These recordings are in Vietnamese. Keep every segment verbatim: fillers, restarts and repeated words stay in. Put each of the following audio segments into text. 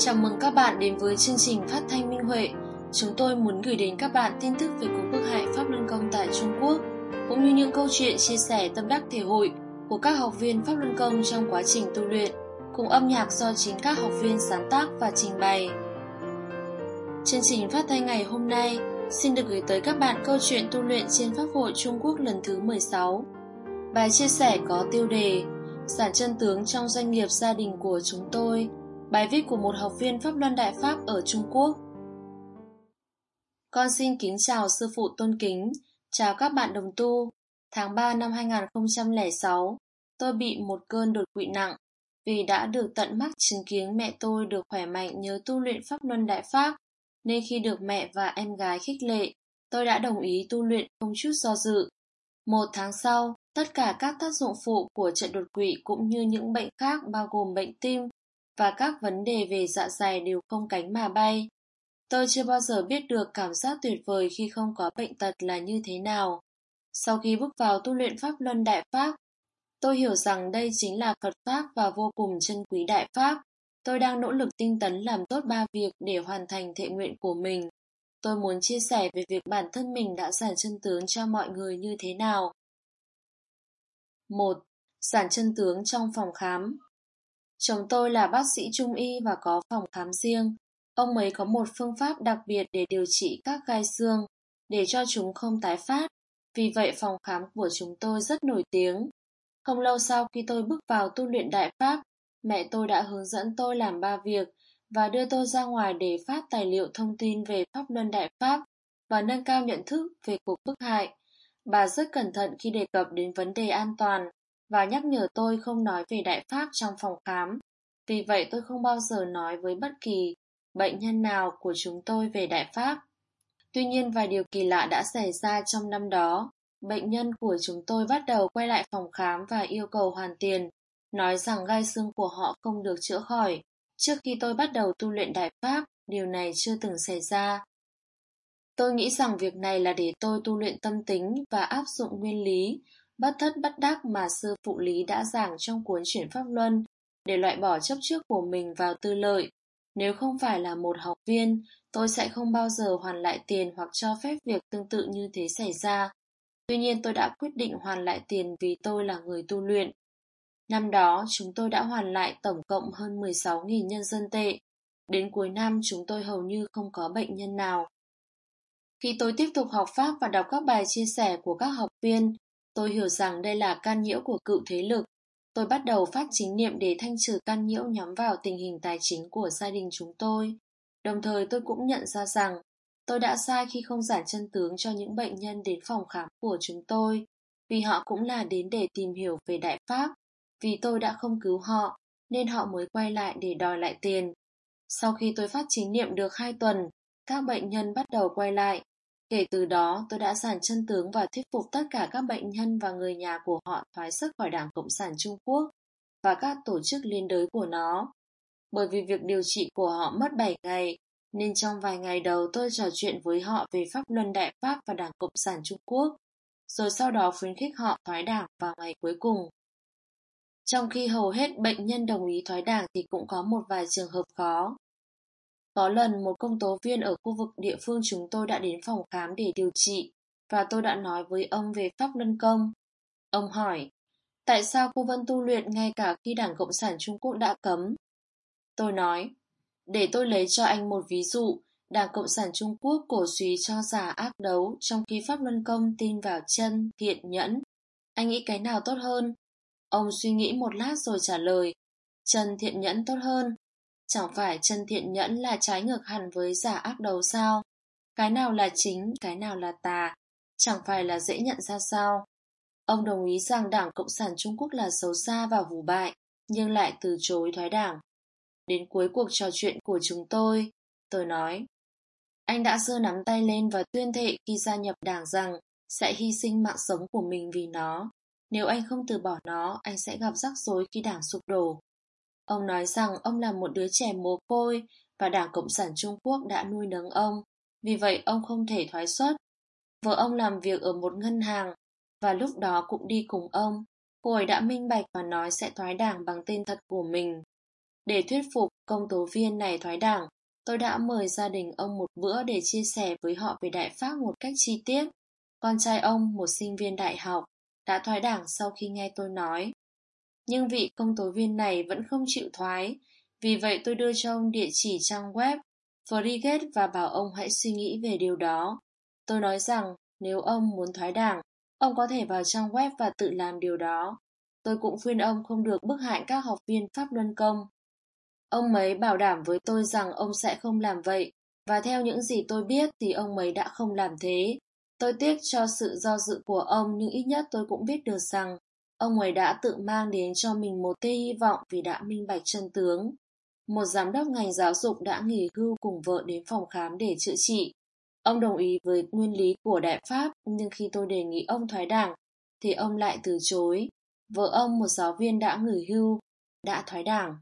Chào mừng các bạn đến với chương trình phát thanh Minh Huệ. Chúng tôi muốn gửi đến các bạn tin tức về cuộc bức hại Pháp Luân Công tại Trung Quốc, cũng như những câu chuyện chia sẻ tâm đắc thể hội của các học viên Pháp Luân Công trong quá trình tu luyện, cùng âm nhạc do chính các học viên sáng tác và trình bày. Chương trình phát thanh ngày hôm nay xin được gửi tới các bạn câu chuyện tu luyện trên Pháp hội Trung Quốc lần thứ mười sáu. Bài chia sẻ có tiêu đề Giản chân tướng trong doanh nghiệp gia đình của chúng tôi. Bài viết của một học viên Pháp Luân Đại Pháp ở Trung Quốc. Con xin kính chào sư phụ tôn kính, chào các bạn đồng tu. Tháng ba năm hai nghìn không trăm lẻ sáu, tôi bị một cơn đột quỵ nặng. Vì đã được tận mắt chứng kiến mẹ tôi được khỏe mạnh nhờ tu luyện Pháp Luân Đại Pháp, nên khi được mẹ và em gái khích lệ, tôi đã đồng ý tu luyện không chút do dự. Một tháng sau, tất cả các tác dụng phụ của trận đột quỵ cũng như những bệnh khác bao gồm bệnh tim và các vấn đề về dạ dày đều không cánh mà bay. Tôi chưa bao giờ biết được cảm giác tuyệt vời khi không có bệnh tật là như thế nào. Sau khi bước vào tu luyện Pháp Luân Đại Pháp, tôi hiểu rằng đây chính là Phật Pháp và vô cùng chân quý Đại Pháp. Tôi đang nỗ lực tinh tấn làm tốt ba việc để hoàn thành thệ nguyện của mình. Tôi muốn chia sẻ về việc bản thân mình đã giản chân tướng cho mọi người như thế nào. một. Giản chân tướng trong phòng khám. Chồng tôi là bác sĩ trung y và có phòng khám riêng. Ông ấy có một phương pháp đặc biệt để điều trị các gai xương, để cho chúng không tái phát. Vì vậy phòng khám của chúng tôi rất nổi tiếng. Không lâu sau khi tôi bước vào tu luyện Đại Pháp, mẹ tôi đã hướng dẫn tôi làm ba việc và đưa tôi ra ngoài để phát tài liệu thông tin về Pháp Luân Đại Pháp và nâng cao nhận thức về cuộc bức hại. Bà rất cẩn thận khi đề cập đến vấn đề an toàn và nhắc nhở tôi không nói về Đại Pháp trong phòng khám. Vì vậy tôi không bao giờ nói với bất kỳ bệnh nhân nào của chúng tôi về Đại Pháp. Tuy nhiên vài điều kỳ lạ đã xảy ra trong năm đó. Bệnh nhân của chúng tôi bắt đầu quay lại phòng khám và yêu cầu hoàn tiền, nói rằng gai xương của họ không được chữa khỏi. Trước khi tôi bắt đầu tu luyện Đại Pháp, điều này chưa từng xảy ra. Tôi nghĩ rằng việc này là để tôi tu luyện tâm tính và áp dụng nguyên lý bất thất bất đắc mà sư phụ Lý đã giảng trong cuốn Chuyển Pháp Luân, để loại bỏ chấp trước của mình vào tư lợi. Nếu không phải là một học viên, tôi sẽ không bao giờ hoàn lại tiền hoặc cho phép việc tương tự như thế xảy ra. Tuy nhiên tôi đã quyết định hoàn lại tiền vì tôi là người tu luyện. Năm đó chúng tôi đã hoàn lại tổng cộng hơn mười sáu nghìn nhân dân tệ. Đến cuối năm chúng tôi hầu như không có bệnh nhân nào. Khi tôi tiếp tục học Pháp và đọc các bài chia sẻ của các học viên, tôi hiểu rằng đây là can nhiễu của cựu thế lực. Tôi bắt đầu phát chính niệm để thanh trừ can nhiễu nhắm vào tình hình tài chính của gia đình chúng tôi. Đồng thời tôi cũng nhận ra rằng tôi đã sai khi không giản chân tướng cho những bệnh nhân đến phòng khám của chúng tôi, vì họ cũng là đến để tìm hiểu về Đại Pháp. Vì tôi đã không cứu họ, nên họ mới quay lại để đòi lại tiền. Sau khi tôi phát chính niệm được hai tuần, các bệnh nhân bắt đầu quay lại. Kể từ đó, tôi đã giản chân tướng và thuyết phục tất cả các bệnh nhân và người nhà của họ thoái xuất khỏi Đảng Cộng sản Trung Quốc và các tổ chức liên đới của nó. Bởi vì việc điều trị của họ mất bảy ngày, nên trong vài ngày đầu tôi trò chuyện với họ về Pháp Luân Đại Pháp và Đảng Cộng sản Trung Quốc, rồi sau đó khuyến khích họ thoái đảng vào ngày cuối cùng. Trong khi hầu hết bệnh nhân đồng ý thoái đảng thì cũng có một vài trường hợp khó. Có lần một công tố viên ở khu vực địa phương chúng tôi đã đến phòng khám để điều trị, và tôi đã nói với ông về Pháp Luân Công. Ông hỏi, tại sao cô vẫn tu luyện ngay cả khi Đảng Cộng sản Trung Quốc đã cấm? Tôi nói, để tôi lấy cho anh một ví dụ, Đảng Cộng sản Trung Quốc cổ suý cho giả ác đấu, trong khi Pháp Luân Công tin vào chân, thiện, nhẫn. Anh nghĩ cái nào tốt hơn? Ông suy nghĩ một lát rồi trả lời, chân, thiện, nhẫn tốt hơn. Chẳng phải chân, thiện, nhẫn là trái ngược hẳn với giả ác đấu sao? Cái nào là chính, cái nào là tà? Chẳng phải là dễ nhận ra sao? Ông đồng ý rằng Đảng Cộng sản Trung Quốc là xấu xa và hủ bại, nhưng lại từ chối thoái đảng. Đến cuối cuộc trò chuyện của chúng tôi, tôi nói, anh đã giơ nắm tay lên và tuyên thệ khi gia nhập đảng rằng sẽ hy sinh mạng sống của mình vì nó. Nếu anh không từ bỏ nó, anh sẽ gặp rắc rối khi đảng sụp đổ. Ông nói rằng ông là một đứa trẻ mồ côi và Đảng Cộng sản Trung Quốc đã nuôi nấng ông, vì vậy ông không thể thoái xuất. Vợ ông làm việc ở một ngân hàng và lúc đó cũng đi cùng ông. Cô ấy đã minh bạch và nói sẽ thoái đảng bằng tên thật của mình. Để thuyết phục công tố viên này thoái đảng, tôi đã mời gia đình ông một bữa để chia sẻ với họ về Đại Pháp một cách chi tiết. Con trai ông, một sinh viên đại học, đã thoái đảng sau khi nghe tôi nói. Nhưng vị công tố viên này vẫn không chịu thoái, vì vậy tôi đưa cho ông địa chỉ trang web Frigate và bảo ông hãy suy nghĩ về điều đó. Tôi nói rằng nếu ông muốn thoái đảng, ông có thể vào trang web và tự làm điều đó. Tôi cũng khuyên ông không được bức hại các học viên pháp luân công. Ông ấy bảo đảm với tôi rằng ông sẽ không làm vậy, và theo những gì tôi biết thì ông ấy đã không làm thế. Tôi tiếc cho sự do dự của ông, nhưng ít nhất tôi cũng biết được rằng ông ấy đã tự mang đến cho mình một tia hy vọng vì đã minh bạch chân tướng. Một giám đốc ngành giáo dục đã nghỉ hưu cùng vợ đến phòng khám để chữa trị. Ông đồng ý với nguyên lý của Đại Pháp, nhưng khi tôi đề nghị ông thoái đảng, thì ông lại từ chối. Vợ ông, một giáo viên đã nghỉ hưu, đã thoái đảng.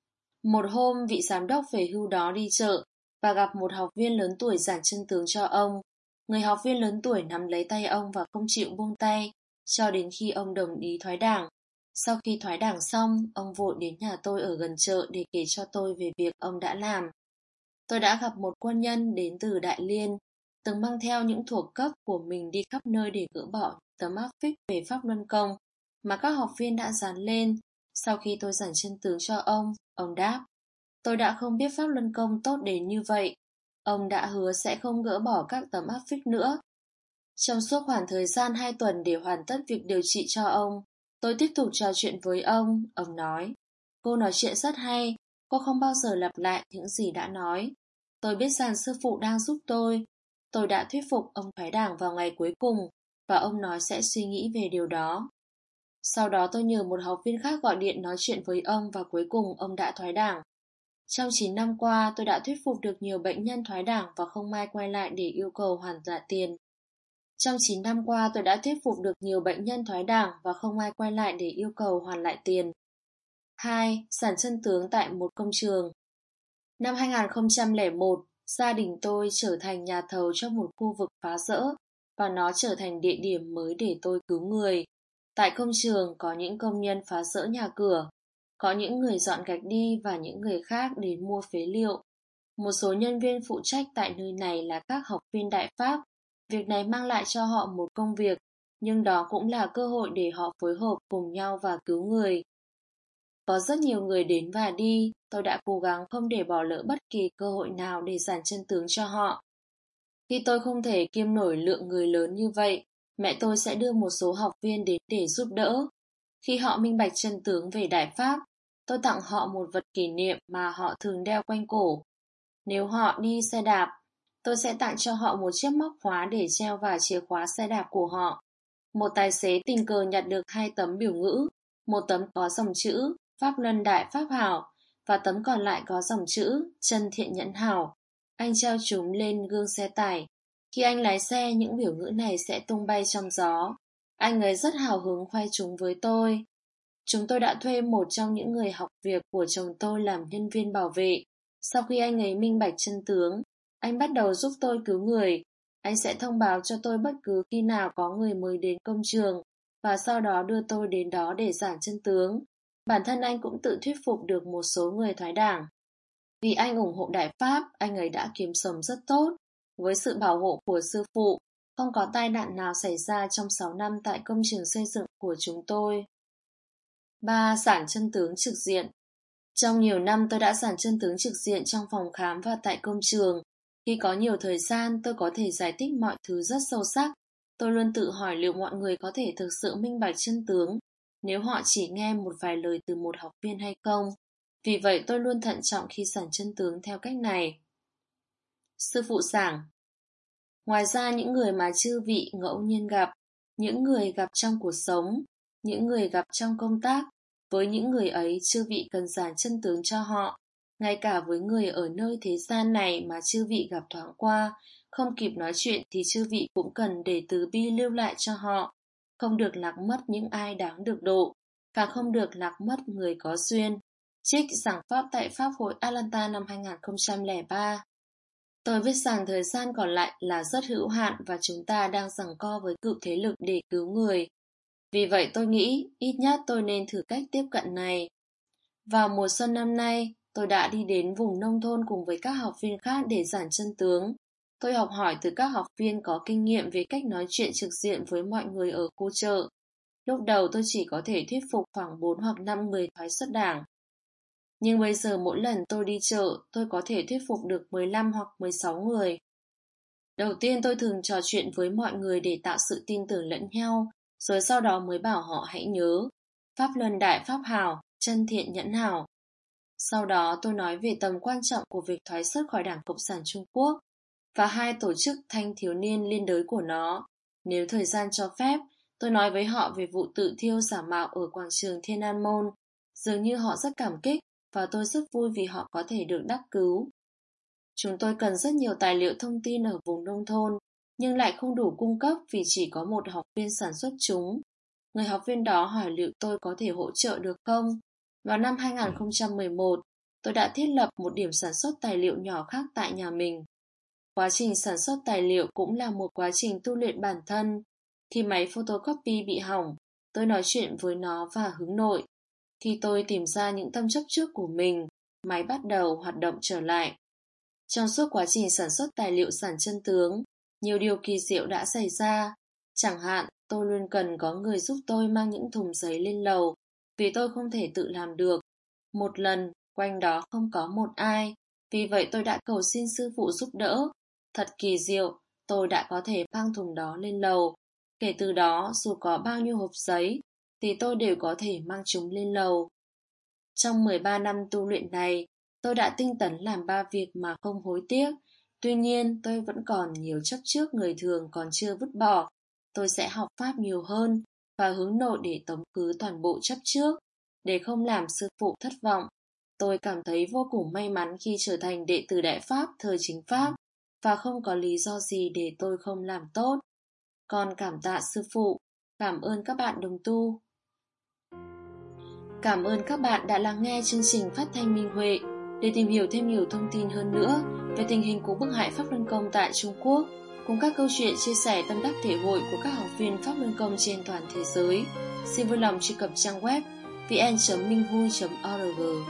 Một hôm, vị giám đốc về hưu đó đi chợ và gặp một học viên lớn tuổi giảng chân tướng cho ông. Người học viên lớn tuổi nắm lấy tay ông và không chịu buông tay, cho đến khi ông đồng ý thoái đảng. Sau khi thoái đảng xong, ông vội đến nhà tôi ở gần chợ để kể cho tôi về việc ông đã làm. Tôi đã gặp một quân nhân đến từ Đại Liên, từng mang theo những thuộc cấp của mình đi khắp nơi để gỡ bỏ tấm áp phích về pháp luân công mà các học viên đã dán lên. Sau khi tôi giảng chân tướng cho ông, ông đáp: tôi đã không biết pháp luân công tốt đến như vậy. Ông đã hứa sẽ không gỡ bỏ các tấm áp phích nữa. Trong suốt khoảng thời gian hai tuần để hoàn tất việc điều trị cho ông, tôi tiếp tục trò chuyện với ông. Ông nói: cô nói chuyện rất hay, cô không bao giờ lặp lại những gì đã nói. Tôi biết rằng sư phụ đang giúp tôi. Tôi đã thuyết phục ông thoái đảng vào ngày cuối cùng, và ông nói sẽ suy nghĩ về điều đó. Sau đó tôi nhờ một học viên khác gọi điện nói chuyện với ông, và cuối cùng ông đã thoái đảng. Trong chín năm qua, tôi đã thuyết phục được nhiều bệnh nhân thoái đảng và không ai quay lại để yêu cầu hoàn lại tiền. Trong chín năm qua, tôi đã thuyết phục được nhiều bệnh nhân thoái đảng và không ai quay lại để yêu cầu hoàn lại tiền. hai. Giảng chân tướng tại một công trường. Năm hai không không một, gia đình tôi trở thành nhà thầu cho một khu vực phá rỡ, và nó trở thành địa điểm mới để tôi cứu người. Tại công trường có những công nhân phá rỡ nhà cửa, có những người dọn gạch đi và những người khác đến mua phế liệu. Một số nhân viên phụ trách tại nơi này là các học viên Đại Pháp. Việc này mang lại cho họ một công việc, nhưng đó cũng là cơ hội để họ phối hợp cùng nhau và cứu người. Có rất nhiều người đến và đi, tôi đã cố gắng không để bỏ lỡ bất kỳ cơ hội nào để giảng chân tướng cho họ. Khi tôi không thể kiêm nổi lượng người lớn như vậy, mẹ tôi sẽ đưa một số học viên đến để giúp đỡ. Khi họ minh bạch chân tướng về Đại Pháp, tôi tặng họ một vật kỷ niệm mà họ thường đeo quanh cổ. Nếu họ đi xe đạp, tôi sẽ tặng cho họ một chiếc móc khóa để treo vào chìa khóa xe đạp của họ. Một tài xế tình cờ nhặt được hai tấm biểu ngữ, một tấm có dòng chữ Pháp Luân Đại Pháp Hảo và tấm còn lại có dòng chữ Chân Thiện Nhẫn Hảo. Anh treo chúng lên gương xe tải. Khi anh lái xe, những biểu ngữ này sẽ tung bay trong gió. Anh ấy rất hào hứng khoe chúng với tôi. Chúng tôi đã thuê một trong những người học việc của chồng tôi làm nhân viên bảo vệ. Sau khi anh ấy minh bạch chân tướng, anh bắt đầu giúp tôi cứu người. Anh sẽ thông báo cho tôi bất cứ khi nào có người mới đến công trường, và sau đó đưa tôi đến đó để giảng chân tướng. Bản thân anh cũng tự thuyết phục được một số người thoái đảng. Vì anh ủng hộ Đại Pháp, anh ấy đã kiếm sống rất tốt. Với sự bảo hộ của sư phụ, không có tai nạn nào xảy ra trong sáu năm tại công trường xây dựng của chúng tôi. ba. Giảng chân tướng trực diện. Trong nhiều năm tôi đã giảng chân tướng trực diện trong phòng khám và tại công trường. Khi có nhiều thời gian, tôi có thể giải thích mọi thứ rất sâu sắc. Tôi luôn tự hỏi liệu mọi người có thể thực sự minh bạch chân tướng nếu họ chỉ nghe một vài lời từ một học viên hay không. Vì vậy tôi luôn thận trọng khi giảng chân tướng theo cách này. Sư phụ giảng. Ngoài ra, những người mà chư vị ngẫu nhiên gặp, những người gặp trong cuộc sống, những người gặp trong công tác, với những người ấy chư vị cần giảng chân tướng cho họ. Ngay cả với người ở nơi thế gian này mà chư vị gặp thoáng qua, không kịp nói chuyện thì chư vị cũng cần để từ bi lưu lại cho họ. Không được lạc mất những ai đáng được độ, càng không được lạc mất người có duyên. Trích giảng pháp tại Pháp hội Atlanta năm hai không không ba. Tôi biết rằng thời gian còn lại là rất hữu hạn và chúng ta đang giằng co với cựu thế lực để cứu người. Vì vậy tôi nghĩ, ít nhất tôi nên thử cách tiếp cận này. Vào mùa xuân năm nay, tôi đã đi đến vùng nông thôn cùng với các học viên khác để giảng chân tướng. Tôi học hỏi từ các học viên có kinh nghiệm về cách nói chuyện trực diện với mọi người ở khu chợ. Lúc đầu tôi chỉ có thể thuyết phục khoảng bốn hoặc năm người thoái xuất đảng. Nhưng bây giờ mỗi lần tôi đi chợ, tôi có thể thuyết phục được mười lăm hoặc mười sáu người. Đầu tiên tôi thường trò chuyện với mọi người để tạo sự tin tưởng lẫn nhau, rồi sau đó mới bảo họ hãy nhớ. Pháp Luân Đại Pháp Hảo, chân thiện nhẫn hảo. Sau đó tôi nói về tầm quan trọng của việc thoái xuất khỏi Đảng Cộng sản Trung Quốc và hai tổ chức thanh thiếu niên liên đới của nó. Nếu thời gian cho phép, tôi nói với họ về vụ tự thiêu giả mạo ở quảng trường Thiên An Môn. Dường như họ rất cảm kích và tôi rất vui vì họ có thể được đắc cứu. Chúng tôi cần rất nhiều tài liệu thông tin ở vùng nông thôn, nhưng lại không đủ cung cấp vì chỉ có một học viên sản xuất chúng. Người học viên đó hỏi liệu tôi có thể hỗ trợ được không? Vào năm hai nghìn không trăm mười một, tôi đã thiết lập một điểm sản xuất tài liệu nhỏ khác tại nhà mình. Quá trình sản xuất tài liệu cũng là một quá trình tu luyện bản thân. Khi máy photocopy bị hỏng, tôi nói chuyện với nó và hướng nội. Khi tôi tìm ra những tâm chấp trước của mình, máy bắt đầu hoạt động trở lại. Trong suốt quá trình sản xuất tài liệu giảng chân tướng, nhiều điều kỳ diệu đã xảy ra. Chẳng hạn, tôi luôn cần có người giúp tôi mang những thùng giấy lên lầu, vì tôi không thể tự làm được. Một lần, quanh đó không có một ai, vì vậy tôi đã cầu xin sư phụ giúp đỡ. Thật kỳ diệu, tôi đã có thể mang thùng đó lên lầu. Kể từ đó, dù có bao nhiêu hộp giấy, thì tôi đều có thể mang chúng lên lầu. Trong mười ba năm tu luyện này, tôi đã tinh tấn làm ba việc mà không hối tiếc. Tuy nhiên, tôi vẫn còn nhiều chấp trước người thường còn chưa vứt bỏ. Tôi sẽ học Pháp nhiều hơn và hướng nội để tống khứ toàn bộ chấp trước, để không làm sư phụ thất vọng. Tôi cảm thấy vô cùng may mắn khi trở thành đệ tử Đại Pháp thời chính Pháp và không có lý do gì để tôi không làm tốt. Con cảm tạ sư phụ, cảm ơn các bạn đồng tu. Cảm ơn các bạn đã lắng nghe chương trình phát thanh Minh Huệ. Để tìm hiểu thêm nhiều thông tin hơn nữa về tình hình của bức hại Pháp Luân Công tại Trung Quốc, cùng các câu chuyện chia sẻ tâm đắc thể hội của các học viên Pháp Luân Công trên toàn thế giới, xin vui lòng truy cập trang web vn chấm minhui chấm org.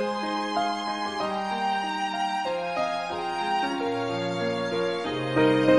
Thank you.